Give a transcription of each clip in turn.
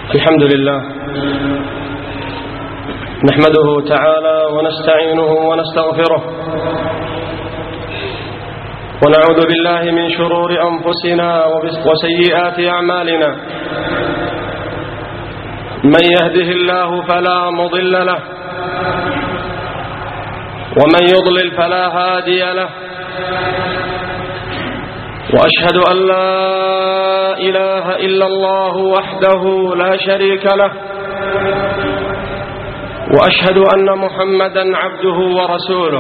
الحمد لله نحمده تعالى ونستعينه ونستغفره ونعوذ بالله من شرور أنفسنا وسيئات أعمالنا. من يهده الله فلا مضل له ومن يضلل فلا هادي له، وأشهد أن لا إله إلا الله وحده لا شريك له، وأشهد أن محمدا عبده ورسوله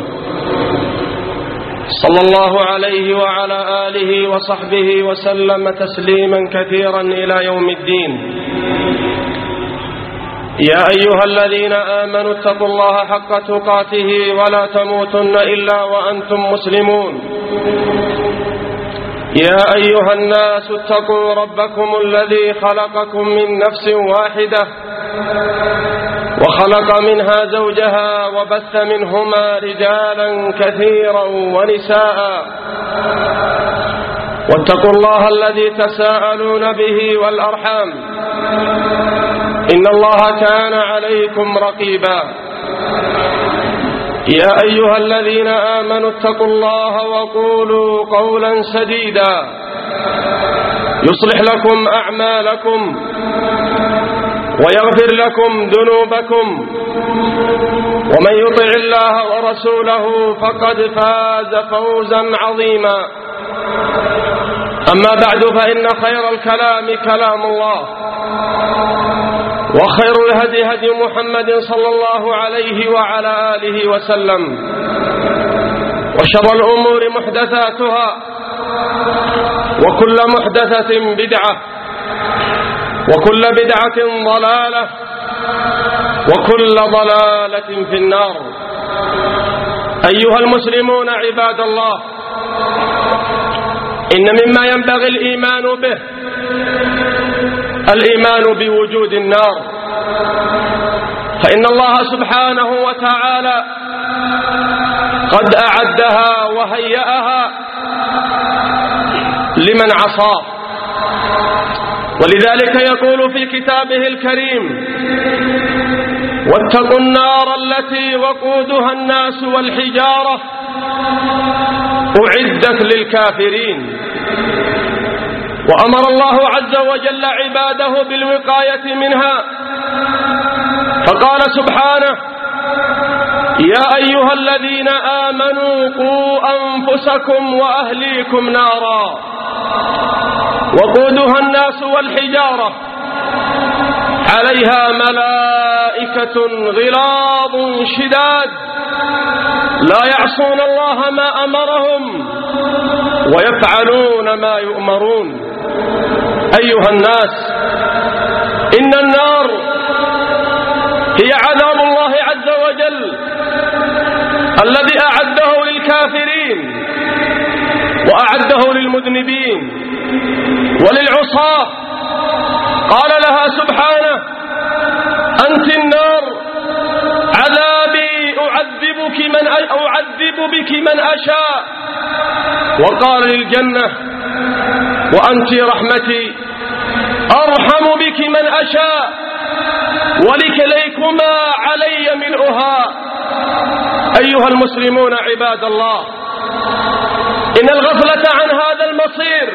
صلى الله عليه وعلى آله وصحبه وسلم تسليما كثيرا إلى يوم الدين. يا أيها الذين آمنوا اتقوا الله حق تقاته ولا تموتن إلا وأنتم مسلمون. يا أيها الناس اتقوا ربكم الذي خلقكم من نفس واحدة وخلق منها زوجها وبث منهما رجالا كثيرا ونساء، واتقوا الله الذي تساءلون به والأرحام إن الله كان عليكم رقيبا. يا أيها الذين آمنوا اتقوا الله وقولوا قولا سديدا يصلح لكم أعمالكم ويغفر لكم ذنوبكم، ومن يطع الله ورسوله فقد فاز فوزا عظيما. أما بعد، فإن خير الكلام كلام الله، وخير الهدي هدي محمد صلى الله عليه وعلى آله وسلم، وشر الأمور محدثاتها، وكل محدثة بدعة، وكل بدعة ضلالة، وكل ضلالة في النار. أيها المسلمون عباد الله، إن مما ينبغي الإيمان به الإيمان بوجود النار، فإن الله سبحانه وتعالى قد أعدها وهيأها لمن عصاه، ولذلك يقول في كتابه الكريم: واتقوا النار التي وقودها الناس والحجارة أعدت للكافرين. وأمر الله عز وجل عباده بالوقاية منها، فقال سبحانه: يا أيها الذين آمنوا قوا أنفسكم وأهليكم نارا وقودها الناس والحجارة عليها ملائكة غلاظ شداد لا يعصون الله ما أمرهم ويفعلون ما يؤمرون. أيها الناس، إن النار هي عذاب الله عز وجل الذي أعده للكافرين وأعده للمذنبين وللعصاة. قال لها سبحانه: أنت النار عذابي أعذب بك من أشاء. وقال للجنة: وأنت رحمتي أرحم بك من أشاء ولكليكما علي ملؤها. أيها المسلمون عباد الله، إن الغفلة عن هذا المصير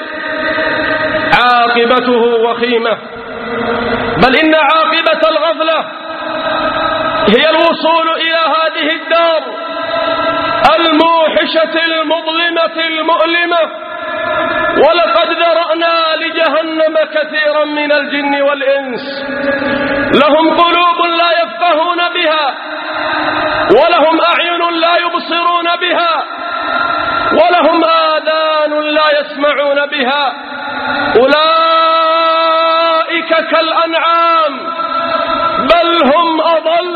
عاقبته وخيمة، بل إن عاقبة الغفلة هي الوصول إلى هذه الدار الموحشة المظلمة المؤلمة. ولقد ذرأنا لجهنم كثيرا من الجن والإنس، لهم قلوب لا يفقهون بها، ولهم أعين لا يبصرون بها، ولهم آذان لا يسمعون بها. أولئك كالأنعام بل هم أضل،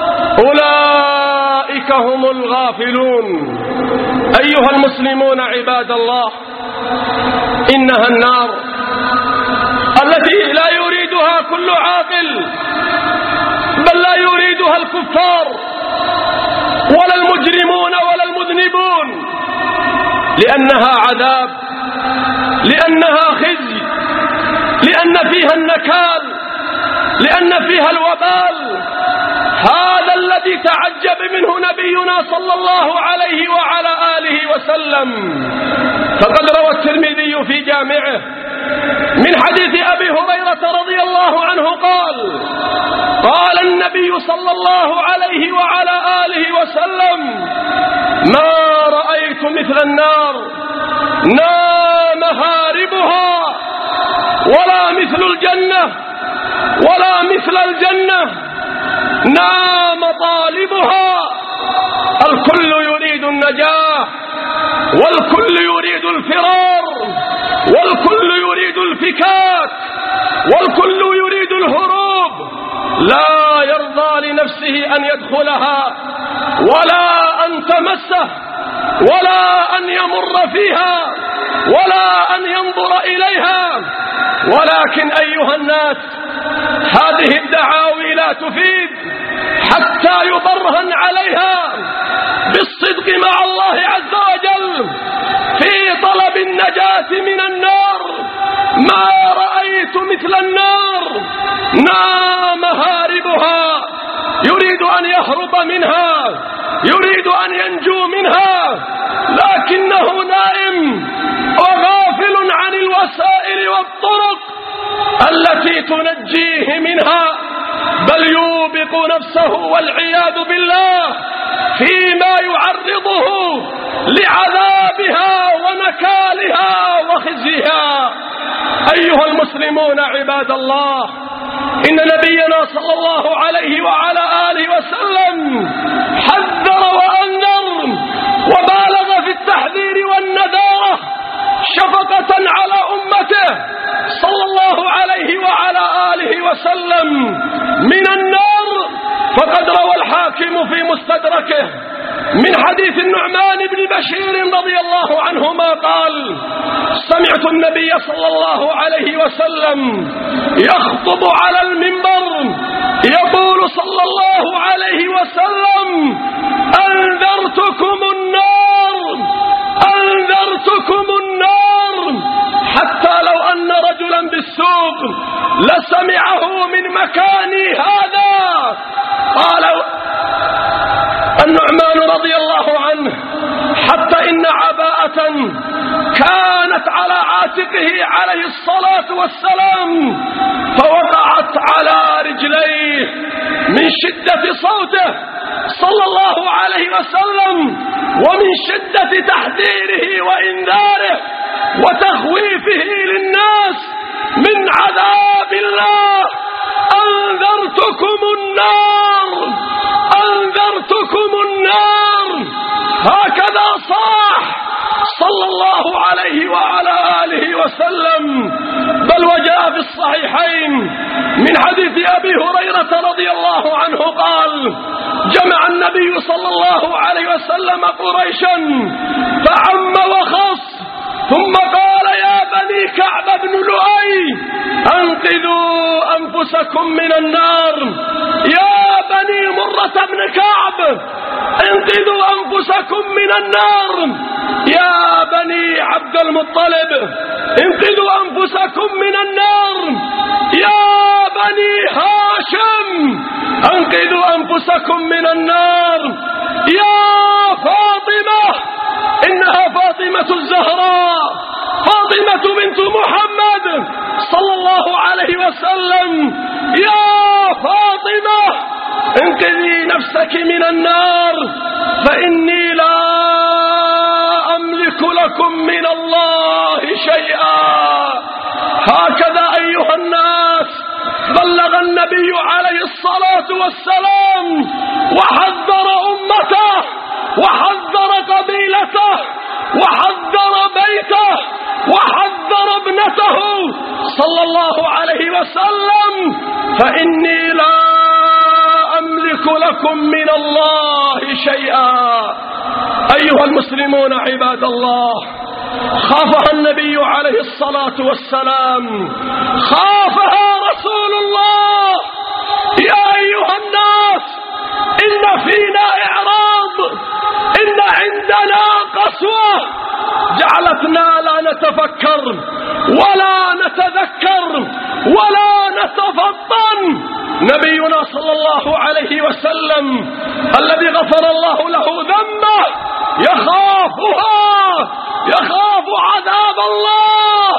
أولئك هم الغافلون. أيها المسلمون عباد الله، إنها النار التي لا يريدها كل عاقل، بل لا يريدها الكفار ولا المجرمون ولا المذنبون، لأنها عذاب، لأنها خزي، لأن فيها النكال، لأن فيها الوبال. هذا الذي تعجب منه نبينا صلى الله عليه وعلى آله وسلم. فقد روى الترمذي في جامعه من حديث أبي هريرة رضي الله عنه قال: قال النبي صلى الله عليه وعلى آله وسلم: ما رأيت مثل النار نام هاربها، ولا مثل الجنة، ولا مثل الجنة نام طالبها. الكل يريد النجاة، والكل يريد الفرار، والكل يريد الفكاك، والكل يريد الهروب. لا يرضى لنفسه أن يدخلها، ولا أن تمسه، ولا أن يمر فيها، ولا أن ينظر إليها. ولكن أيها الناس، هذه الدعاوي لا تفيد حتى يبرهن عليها بالصدق مع الله عز وجل في طلب النجاة من النار. ما رأيت مثل النار نام هاربها، يريد أن يهرب منها، يريد أن ينجو منها، لكنه نائم وغافل عن الوسائل والطرق التي تنجيه منها، بل يوبق نفسه والعياذ بالله فيما يعرضه لعذابها ونكالها وخزيها. أيها المسلمون عباد الله، إن نبينا صلى الله عليه وعلى آله وسلم حذر وأنذر وبالغ في التحذير والنذارة شفقة على أمته صلى الله عليه وعلى آله وسلم من النار. فقد روى الحاكم في مستدركه من حديث النعمان بن بشير رضي الله عنهما قال: سمعت النبي صلى الله عليه وسلم يخطب على المنبر يقول صلى الله عليه وسلم: أنذرتكم النار، أنذرتكم النار. حتى لو أن رجلا بالسوق لسمعه من مكاني هذا. قال النعمان رضي الله عنه: حتى إن عباءة كانت على عاتقه عليه الصلاة والسلام فوقعت على رجليه من شدة صوته صلى الله عليه وسلم، ومن شدة تحذيره وإنذاره وتخويفه للناس من عذاب الله. أنذرتكم النار، أنذرتكم النار. هكذا صاح صلى الله عليه وعلى آله وسلم. بل وجاء في الصحيحين من حديث أبي هريرة رضي الله عنه قال: جمع النبي صلى الله عليه وسلم قريشا فعم وخص، ثم قال: يا بني كعب بن لؤي أنقذوا أنفسكم من النار، يا بني مرة بن كعب انقذوا أنفسكم من النار، يا بني عبد المطلب انقذوا أنفسكم من النار، يا بني هاشم انقذوا أنفسكم من النار، يا فاطمة، إنها فاطمة الزهراء، فاطمة بنت محمد صلى الله عليه وسلم، يا فاطمة انقذي نفسك من النار فإني لا أملك لكم من الله شيئا. هكذا أيها الناس بلغ النبي عليه الصلاة والسلام وحذر أمته وحذر قبيلته وحذر بيته وحذر ابنته صلى الله عليه وسلم: فإني لا أملك لكم من الله شيئا. أيها المسلمون عباد الله، خافها النبي عليه الصلاة والسلام، خافها رسول الله. يا أيها الناس، إن فينا إعراض، إن عندنا قسوة جعلتنا لا نتفكر ولا نتذكر ولا نتفطن نبينا صلى الله عليه وسلم الذي غفر الله له ذنبه يخاف عذاب الله.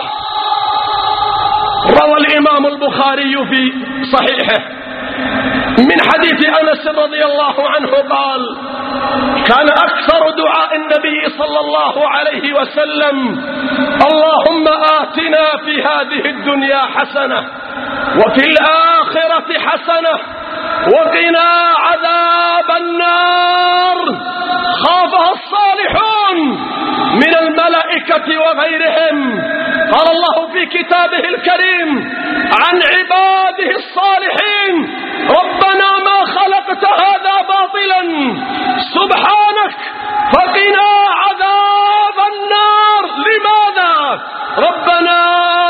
روى الإمام البخاري في صحيحه من حديث أنس رضي الله عنه قال: كان أكثر دعاء النبي صلى الله عليه وسلم: اللهم آتنا في هذه الدنيا حسنة وفي الآخرة حسنة وقنا عذاب النار. خافها الصالحون من الملائكة وغيرهم. قال الله في كتابه الكريم عن عباده الصالحين: ربنا ما خلقت هذا باطلا سبحانك فقنا عذاب النار. لماذا؟ ربنا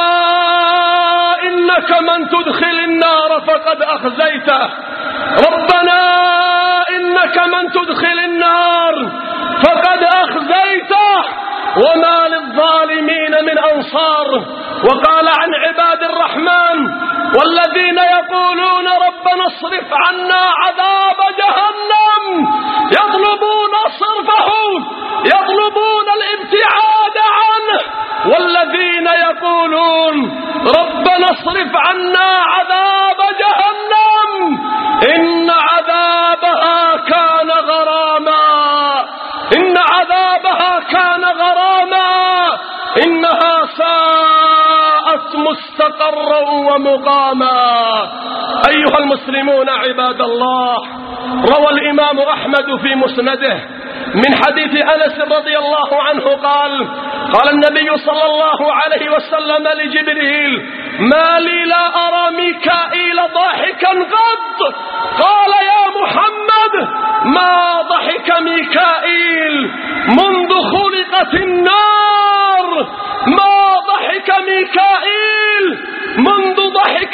إنك من تدخل النار فقد أخزيته. ربنا إنك من تدخل النار فقد أخزيته وما للظالمين من أنصار. وقال عن عباد الرحمن: والذين يقولون ربنا اصرف عنا عذاب جهنم يطلبون صرفه، يطلبون الابتعاد عنه. والذين يقولون ربنا اصرف عنا عذاب جهنم إن عذابها كان غراما، إن عذابها كان غراما، إنها ساءت مستقرا ومقاما. أيها المسلمون عباد الله، روى الإمام أحمد في مسنده من حديث أنس رضي الله عنه قال: قال النبي صلى الله عليه وسلم لجبريل: ما لي لا أرى ميكائيل ضاحكا قط. قال: يا محمد ما ضحك ميكائيل منذ خلقت النار، ما ضحك ميكائيل منذ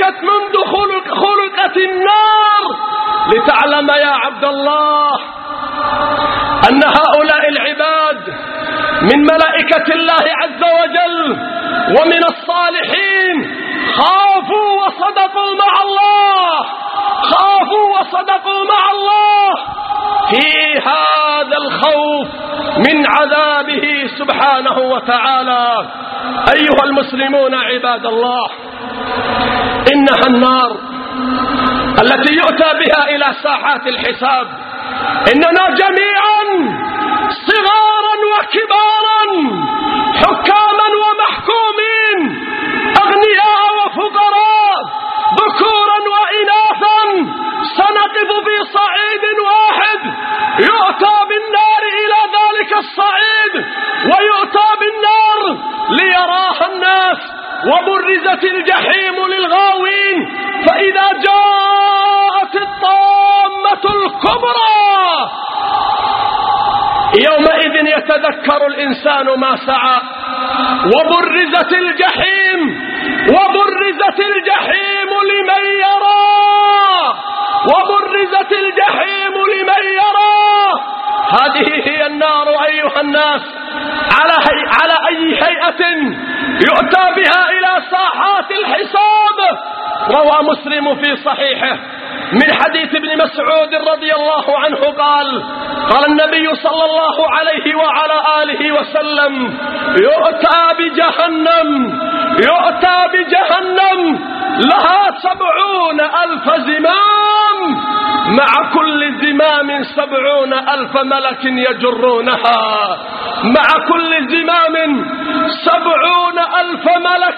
خلقت النار. لتعلم يا عبد الله أن هؤلاء العباد من ملائكة الله عز وجل ومن الصالحين خافوا وصدقوا مع الله، خافوا وصدقوا مع الله في هذا الخوف من عذابه سبحانه وتعالى. أيها المسلمون عباد الله، إنها النار التي يؤتى بها إلى ساحات الحساب. إننا جميعا صغارا وكبارا، حكاما ومحكومين، أغنياء وفقراء، ذكورا وإناثا، سنقف في صعيد واحد يؤتى بالنار إلى ذلك الصعيد، ويؤتى بالنار ليراها الناس، وبرزت الجحيم للغاوين. فإذا جاءت الطامة الكبرى يومئذ يتذكر الإنسان ما سعى، وبرزت الجحيم، وبرزت الجحيم لمن يرى، وبرزت الجحيم لمن يرى. هذه هي النار أيها الناس، على أي هيئة يؤتى بها إلى ساحات الحساب. روى مسلم في صحيحه من حديث ابن مسعود رضي الله عنه قال: قال النبي صلى الله عليه وعلى آله وسلم: يؤتى بجهنم لها 70,000 زمام، مع كل زمام 70,000 ملك يجرونها، مع كل زمام 70,000 ملك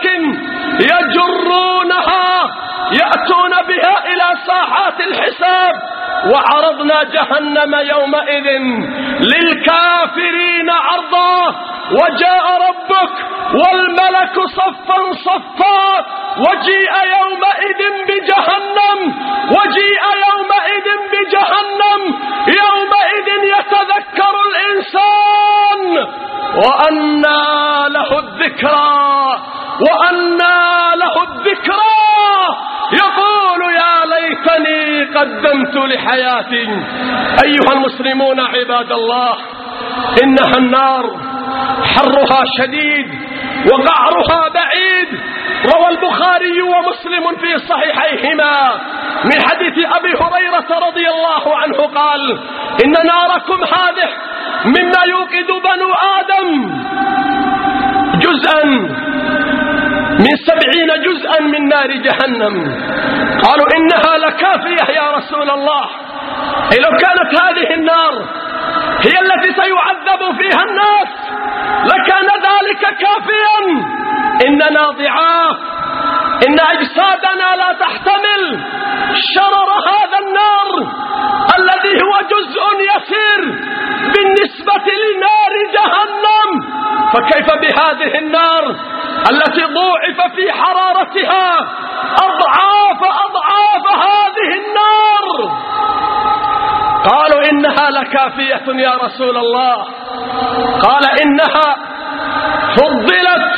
يجرونها، يأتون بها إلى ساحات الحساب. وعرضنا جهنم يومئذ للكافرين عرضا، وجاء ربك والملك صفا صفا، وجيء يومئذ بجهنم، وجيء يومئذ بجهنم، يومئذ يتذكر الإنسان وأنى له الذكرى، وأنى له الذكرى، يقول يا ليتني قدمت لحياتي. أيها المسلمون عباد الله، إنها النار حرها شديد وقعرها بعيد. روى البخاري ومسلم في صحيحيهما من حديث أبي هريرة رضي الله عنه قال: إن ناركم هذه مما يوقد بنو آدم جزءا من 70 جزءا من نار جهنم. قالوا: إنها لكافية يا رسول الله. أي لو كانت هذه النار هي التي سيعذب فيها الناس لكان ذلك كافيا. إننا ضعاف، إن أجسادنا لا تحتمل شرر هذا النار الذي هو جزء يسير بالنسبة لنار جهنم، فكيف بهذه النار التي ضوعف في حرارتها أضعاف هذه النار؟ قالوا: إنها لكافية يا رسول الله. قال: إنها فضلت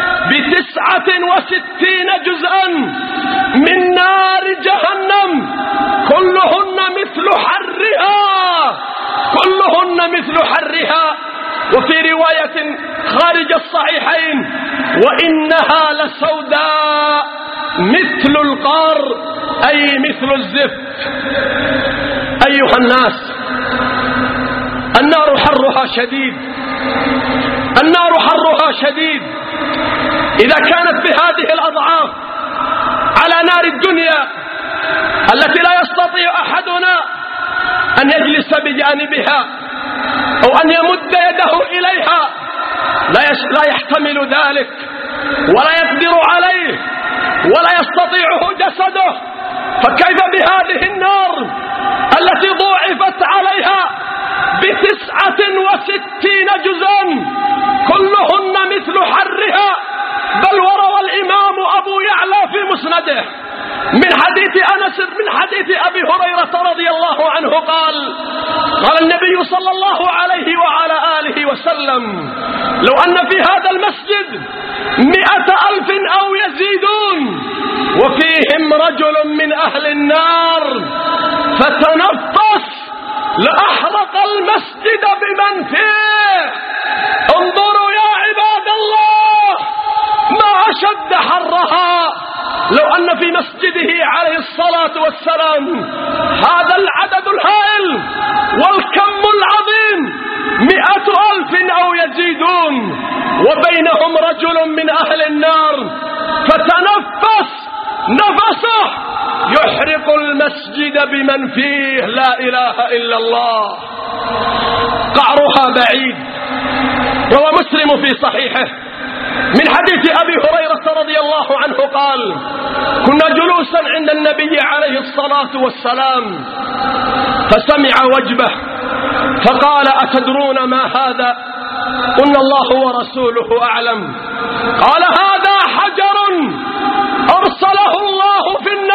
ب69 جزءا من نار جهنم كلهن مثل حرها. وفي رواية خارج الصحيحين: وإنها لسوداء مثل القار، أي مثل الزفت. أيها الناس، النار حرها شديد. إذا كانت بهذه الأضعاف على نار الدنيا التي لا يستطيع أحدنا أن يجلس بجانبها أو أن يمد يده إليها، لا يحتمل ذلك ولا يقدر عليه ولا يستطيعه جسده، فكيف بهذه النار التي ضوعفت عليها ب69 جزءا كلهن مثل حرها؟ بل وروى الإمام أبو يعلى في مسنده من حديث أبي هريرة رضي الله عنه قال: قال النبي صلى الله عليه وعلى آله وسلم: لو أن في هذا المسجد 100,000 أو يزيدون وفيهم رجل من أهل النار فتنفس لأحرق المسجد بمن فيه. انظروا يا عباد الله ما أشد حرها. لو أن في مسجده عليه الصلاة والسلام هذا العدد الهائل والكم العظيم 100,000 أو يزيدون وبينهم رجل من أهل النار فتنفس نفسه يحرق المسجد بمن فيه، لا إله إلا الله. قعرها بعيد. روى مسلم في صحيحه من حديث أبي هريرة رضي الله عنه قال: كنا جلوسا عند النبي عليه الصلاة والسلام فسمع وجبه فقال: أتدرون ما هذا؟ قلنا: الله ورسوله أعلم. قال: هذا حجر أرسله الله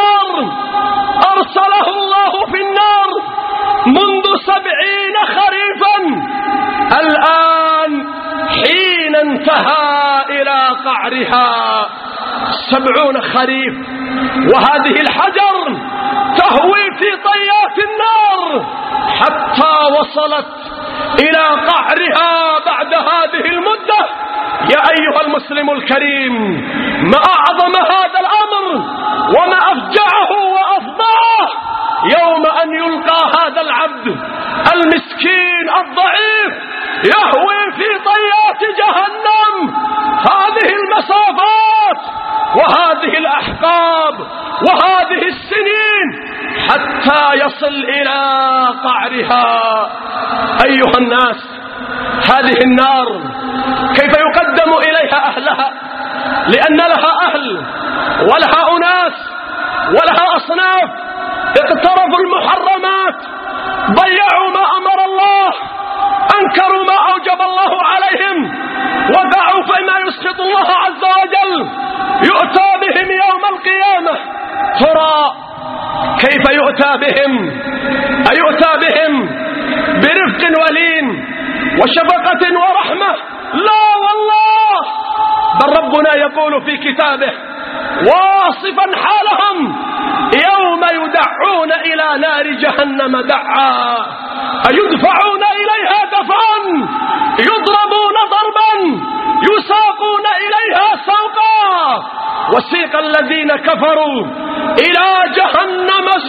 في النار منذ 70 خريفا، الآن حين انتهى إلى قعرها 70 خريف، وهذه الحجر تهوي في طيات النار حتى وصلت إلى قعرها بعد هذه المدة. يا أيها المسلم الكريم، ما أعظم هذا الأمر وما أفجعه وأفضاه يوم أن يلقى هذا العبد المسكين الضعيف يهوي في طيات جهنم هذه المسافات وهذه الأحقاب وهذه السنين حتى يصل إلى قعرها. أيها الناس، هذه النار كيف يقدم إليها أهلها؟ لأن لها أهل ولها أناس ولها أصناف اقترفوا المحرمات، ضيعوا ما أمر الله، أنكروا ما أوجب الله عليهم، وقعوا فيما يسخط الله عز وجل. يؤتى بهم يوم القيامة، ترى كيف يؤتى بهم؟ أيؤتى بهم برفق ولين وشفقة ورحمة؟ لا والله، بل ربنا يقول في كتابه واصفا حالهم: يوم يدعون إلى نار جهنم دعا، أيدفعون إليها دفعا، يضربون ضربا، يساقون إليها سوقا. وسيق الذين كفروا إلى جهنم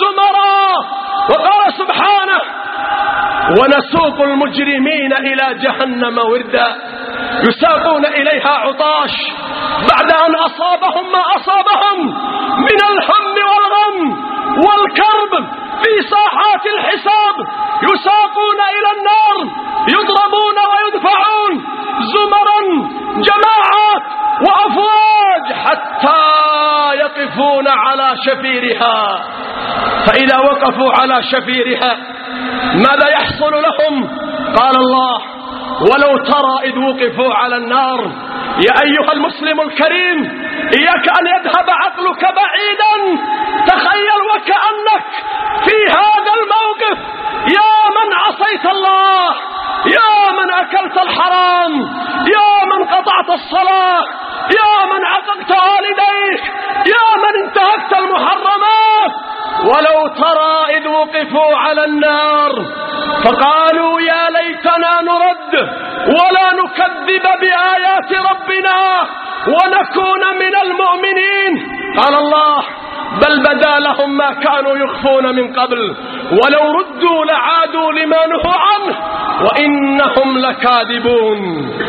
ونسوق المجرمين إلى جهنم وردا يساقون إليها عطاش بعد أن أصابهم ما أصابهم من الهم والغم والكرب في ساحات الحساب، يساقون إلى النار يضربون ويدفعون زمرا جماعات وأفواج حتى يقفون على شفيرها. فإذا وقفوا على شفيرها ماذا يحصل لهم؟ قال الله: ولو ترى إذ وقفوا على النار. يا أيها المسلم الكريم، إياك أن يذهب عقلك بعيدا، تخيل وكأنك في هذا الموقف، يا من عصيت الله، يا من أكلت الحرام، يا من قطعت الصلاة، يا من عققت والديك، يا من انتهكت المحرمات. ولو ترى إذ وقفوا على النار فقالوا يا ليتنا نرد ولا نكذب بآيات ربنا ونكون من المؤمنين. قال الله: بل بدا لهم ما كانوا يخفون من قبل ولو ردوا لعادوا لما نهوا عنه وإنهم لكاذبون.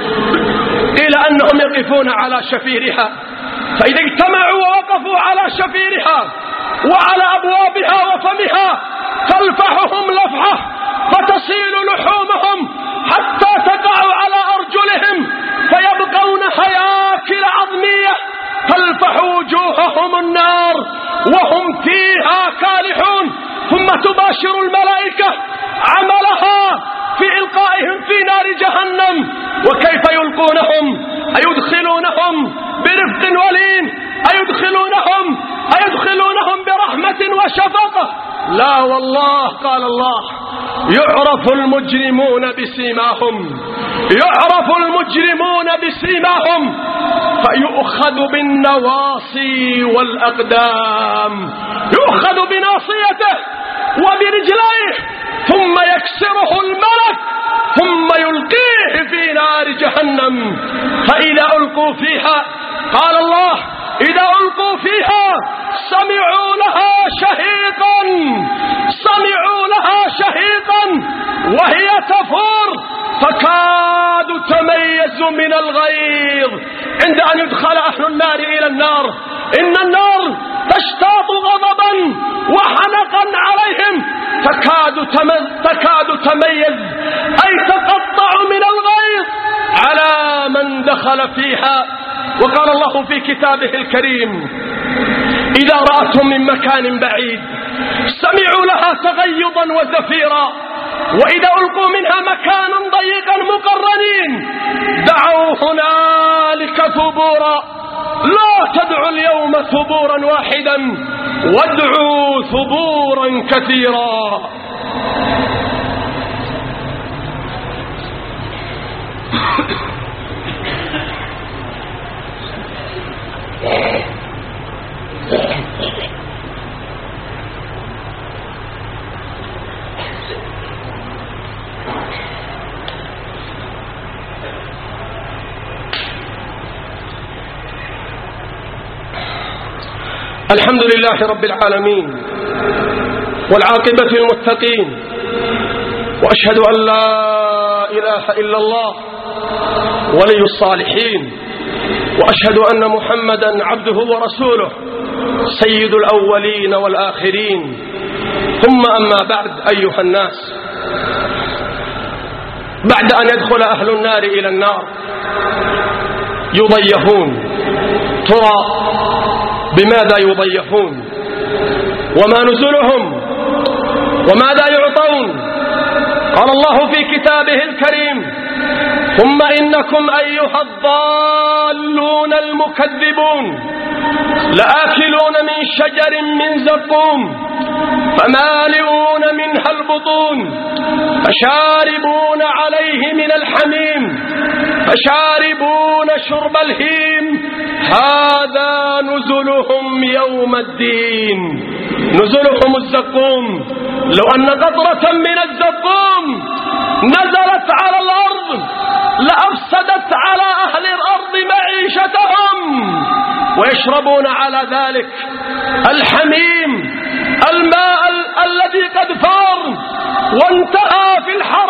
قيل أنهم يقفون على شفيرها، فإذا اجتمعوا ووقفوا على شفيرها وعلى أبوابها وفمها تلفحهم لفحة فتصيل لحومهم حتى تقع على أرجلهم فيبقون هياكل عظمية تلفح وجوههم النار وهم فيها كالحون، ثم تباشر الملائكة عملها في إلقائهم في نار جهنم. وكيف يلقونهم؟ أيدخلونهم برفق ولين؟ أيدخلونهم برحمة وشفقة؟ لا والله. قال الله: يعرف المجرمون بسيماهم فيؤخذ بالنواصي والأقدام، يؤخذ بناصيته وبرجليه ثم يكسره الملك ثم يلقيه في نار جهنم. فإذا ألقوا فيها، قال الله: إذا ألقوا فيها سمعوا لها شهيقا وهي تفور تكاد تميز من الغيظ. عند أن يدخل أهل النار إلى النار إن النار تشتاط غضبا وحنقا عليهم تكاد تميز أي تقطع من الغيظ على من دخل فيها. وقال الله في كتابه الكريم: إذا رأتهم من مكان بعيد سمعوا لها تغيظا وزفيرا وإذا ألقوا منها مكانا ضيقا مقرنين دعوا هنالك ثبورا. لا تدعوا اليوم ثبورا واحدا وادعوا ثبورا كثيرا. الحمد لله رب العالمين والعاقبة للمتقين، وأشهد أن لا إله إلا الله ولي الصالحين، وأشهد أن محمدا عبده ورسوله سيد الأولين والآخرين. ثم أما بعد، أيها الناس، بعد أن يدخل أهل النار إلى النار يضيفون. ترى بماذا يضيفون وما نزلهم وماذا يعطون؟ قال الله في كتابه الكريم: ثم إنكم أيها الضالون المكذبون لآكلون من شجر من زقوم فمالئون منها البطون فشاربون عليه من الحميم فشاربون شرب الهيم هذا نزلهم يوم الدين. نزلهم الزقوم. لو أن قطرة من الزقوم نزلت على الأرض لأفسدت على أهل الأرض معيشتهم، ويشربون على ذلك الحميم، الماء الذي قد فار وانتهى في الحر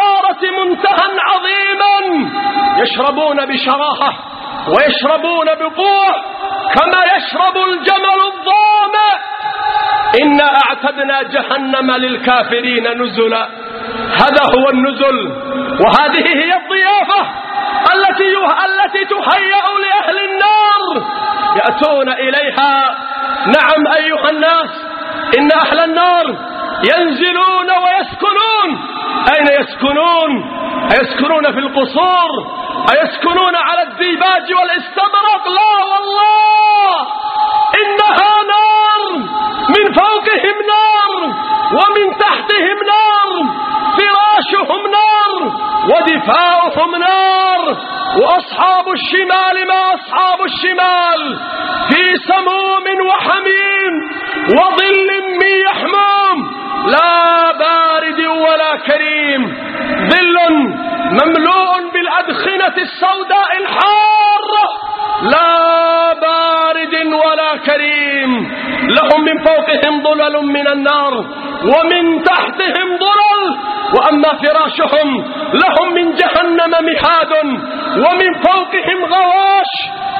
عظيما يشربون بشراهة ويشربون بقوة كما يشرب الجمل الظامئ. إنا أعتدنا جهنم للكافرين نزلا. هذا هو النزل، وهذه هي الضيافة التي تهيأ لأهل النار يأتون إليها. نعم أيها الناس، إن أهل النار ينزلون ويسكنون. أين يسكنون؟ أيسكنون في القصور؟ أيسكنون على الديباج والاستبرق؟ لا والله، إنها نار، من فوقهم نار ومن تحتهم نار، فراشهم نار ودفاؤهم نار. وأصحاب الشمال ما أصحاب الشمال، في سموم وحميم وظل من يحموم، لا بارد ولا كريم، ظل مملوء بالأدخنة السوداء الحارة، لا بارد ولا كريم. لهم من فوقهم ظلل من النار ومن تحتهم ظلل، وأما فراشهم لهم من جهنم مهاد ومن فوقهم غواش،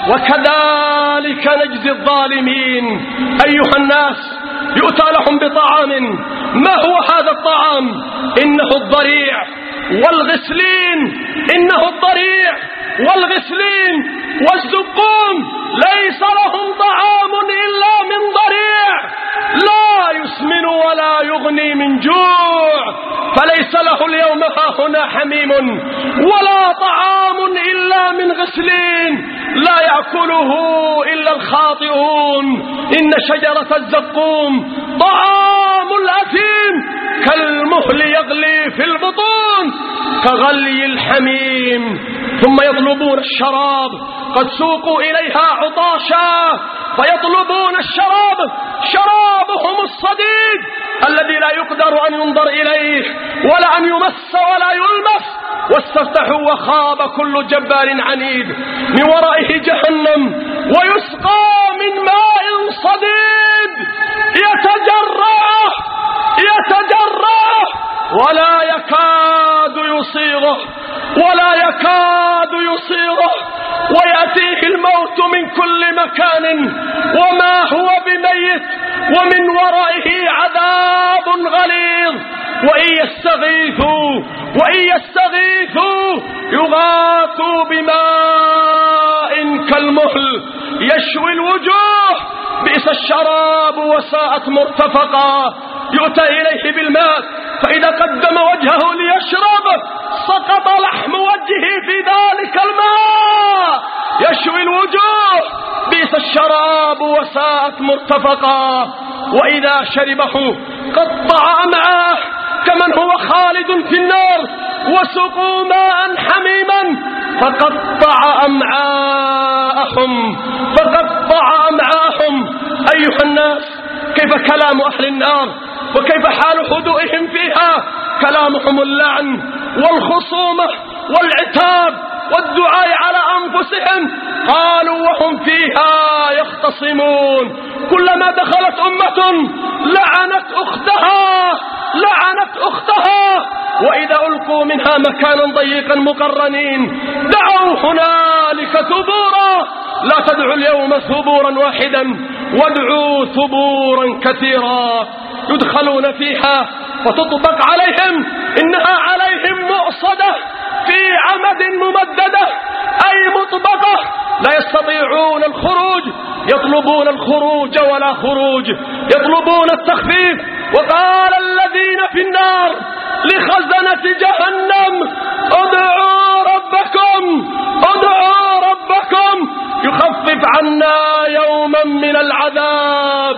وكذلك نجزي الظالمين. أيها الناس، يؤتى لهم بطعام. ما هو هذا الطعام؟ إنه الضريع والغسلين، إنه الضريع والغسلين والزقوم. ليس لهم طعام إلا من ضريع، لا يسمن ولا يغني من جوع. فليس له اليوم هاهنا حميم ولا طعام إلا من غسلين، لا يأكله إلا الخاطئون. إن شجرة الزقوم طعام الأثيم، كالمهل يغلي في البطون كغلي الحميم. ثم يطلبون الشراب، قد سوقوا إليها عطاشا فيطلبون الشراب، شرابهم الصديد الذي لا يقدر أن ينظر إليه ولا أن يمس ولا يلمس. واستفتحوا وخاب كل جبار عنيد، من ورائه جهنم ويسقى من ماء صديد يتجرعه ولا يكاد يصيغه، ويأتيه الموت من كل مكان وما هو بميت، ومن ورائه عذاب غليظ. وإن يستغيثوا يغاثوا بماء كالمهل يشوي الوجوه، بئس الشراب وساءت مرتفقا. يؤتى إليه بالماء، فإذا قدم وجهه ليشرب سقط لحم وجهه في ذلك الماء يشوي الوجوه، بئس الشراب وساءت مرتفقا. وإذا شربه قطع أمعاه كمن هو خالد في النار، وسقوا ماء حميما فقطع أمعاءهم. أيها الناس، كيف كلام أهل النار وكيف حال هدوئهم فيها؟ كلامهم اللعن والخصومة والعتاب والدعاء على أنفسهم. قالوا وهم فيها يختصمون، كلما دخلت أمة لعنت أختها، وإذا ألقوا منها مكانا ضيقا مقرنين دعوا هنالك ثبورا. لا تدعوا اليوم ثبورا واحدا، وادعوا ثبورا كثيرا. يدخلون فيها وتطبق عليهم، إنها عليهم مؤصدة في عمد ممددة، أي مطبقة، لا يستطيعون الخروج. يطلبون الخروج ولا خروج، يطلبون التخفيف. وقال الذين في النار لخزنة جهنم ادعوا ربكم يخفف عنا يوما من العذاب،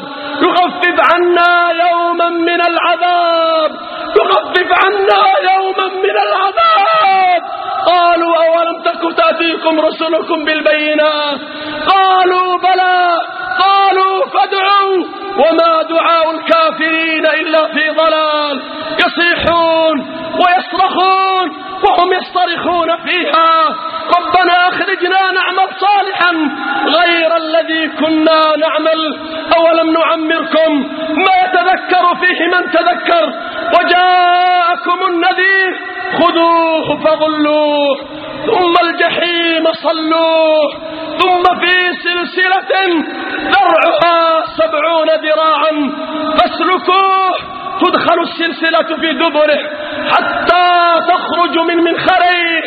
قالوا أولم تك تأتيكم رسلكم بالبينات؟ قالوا بلى. قالوا فادعوا، وما دعاء الكافرين إلا في ضلال. يصيحون ويصرخون وهم يصطرخون فيها ربنا أخرجنا نعمل صالحا غير الذي كنا نعمل، أولم نعمركم ما يتذكر فيه من تذكر وجاءكم النذير. خذوه فغلوه ثم الجحيم صلوه ثم في سلسلة ذرعها 70 ذراعا فاسلكوه تدخل السلسلة في دبره حتى تخرج من منخريه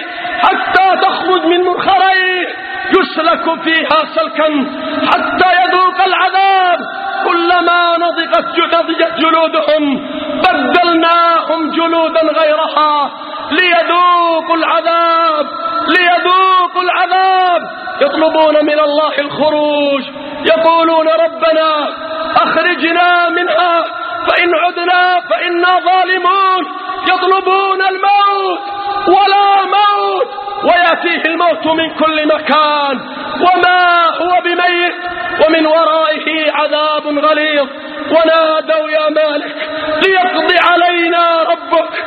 يسلك فيها سلكا حتى يذوق العذاب. كلما نضجت جلودهم بدلناهم جلودا غيرها ليذوقوا العذاب. يطلبون من الله الخروج، يقولون ربنا أخرجنا منها فإن عدنا فإنا ظالمون. يطلبون الموت ولا موت، ويأتيه الموت من كل مكان وما هو بميت، ومن ورائه عذاب غليظ. ونادوا يا مالك ليقضي علينا ربك.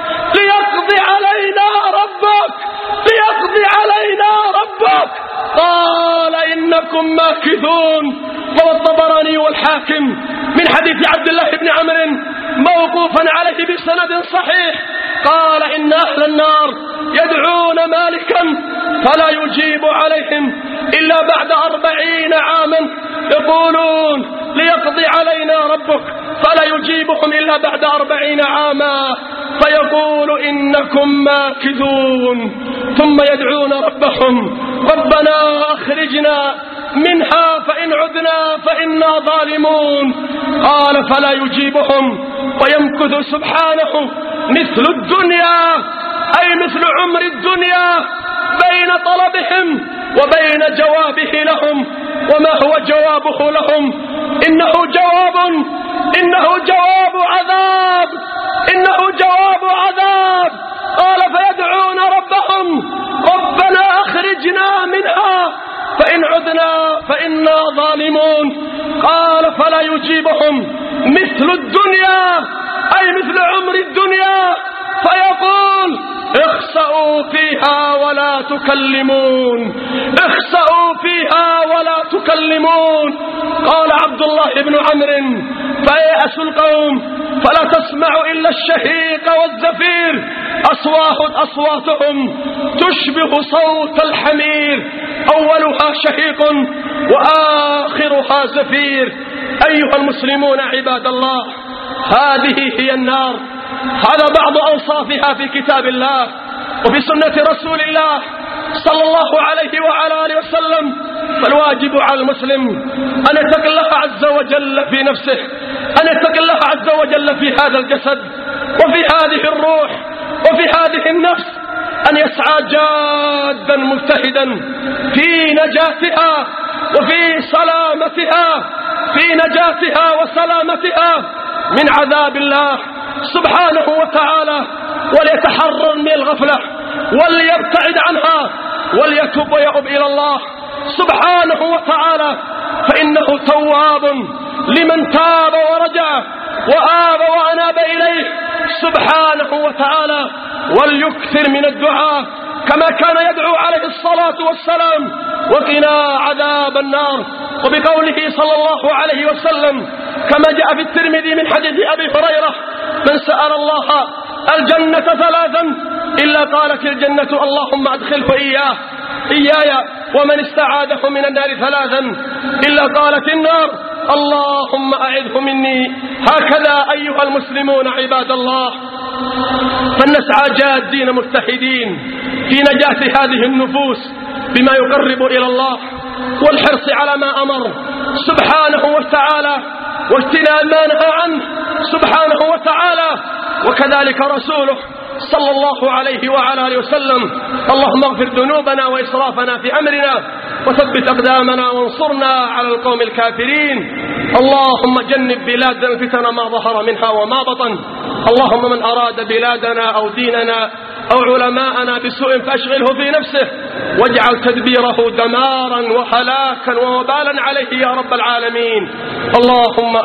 قال إنكم ماكثون. روى الطبراني والحاكم من حديث عبد الله بن عمرو موقوفا عليه بسند صحيح قال إن أهل النار يدعون مالكا فلا يجيب عليهم إلا بعد 40 عاما، يقولون ليقضي علينا ربك فلا يجيبهم إلا بعد 40 عاما، فيقول إنكم ماكثون. ثم يدعون ربهم ربنا أخرجنا منها فإن عدنا فإنا ظالمون. قال فلا يجيبهم ويمكث سبحانه مثل الدنيا، أي مثل عمر الدنيا بين طلبهم وبين جوابه لهم. وما هو جوابه لهم؟ إنه جواب عذاب. قال فيدعون ربهم ربنا أخرجنا منها فإن عدنا فإنا ظالمون. قال فلا يجيبهم مثل الدنيا، أي مثل عمر الدنيا، فيقول اخسأوا فيها ولا تكلمون. قال عبد الله بن عمرو فيأس القوم فلا تسمع إلا الشهيق والزفير، أصواتهم تشبه صوت الحمير، أولها شهيق وآخرها زفير. أيها المسلمون عباد الله، هذه هي النار. هذا بعض أوصافها في كتاب الله وفي سنة رسول الله صلى الله عليه وعلى آله وسلم. فالواجب على المسلم أن يتقي الله عز وجل في نفسه، أن يتقي الله عز وجل في هذا الجسد وفي هذه الروح وفي هذه النفس، أن يسعى جادا مجتهدا في نجاتها وفي سلامتها، في نجاتها وسلامتها من عذاب الله سبحانه وتعالى، وليتحرر من الغفلة وليبتعد عنها وليتوب ويؤب إلى الله سبحانه وتعالى، فإنه تواب لمن تاب ورجع وآب وأناب إليه سبحانه وتعالى. وليكثر من الدعاء كما كان يدعو عليه الصلاة والسلام وقنا عذاب النار. وبقوله صلى الله عليه وسلم كما جاء في الترمذي من حديث أبي هريرة من سأل الله الجنة 3 إلا قالت الجنة اللهم أدخله إياي، ومن استعاذه من النار 3 إلا قالت النار اللهم أعذه مني. هكذا أيها المسلمون عباد الله، فلنسعى جادين مجتهدين في نجاة هذه النفوس بما يقرب إلى الله، والحرص على ما أمر سبحانه وتعالى واجتناب ما نهى عنه سبحانه وتعالى، وكذلك رسوله صلى الله عليه وعلى آله وسلم. اللهم اغفر ذنوبنا وإسرافنا في أمرنا وثبت أقدامنا وانصرنا على القوم الكافرين. اللهم جنب بلادنا الفتن ما ظهر منها وما بطن. اللهم من أراد بلادنا أو ديننا أو علماءنا بسوء فأشغله في نفسه واجعل تدبيره دمارا وهلاكا ووبالا عليه يا رب العالمين. اللهم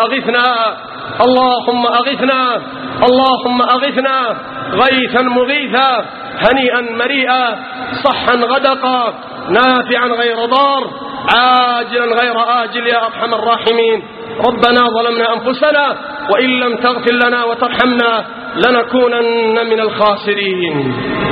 أغثنا غيثا مغيثا هنيئا مريئا صحا غدقا نافعا غير ضار عاجلا غير آجل يا أرحم الراحمين. ربنا ظلمنا أنفسنا وإن لم تغفر لنا وترحمنا لنكونن من الخاسرين.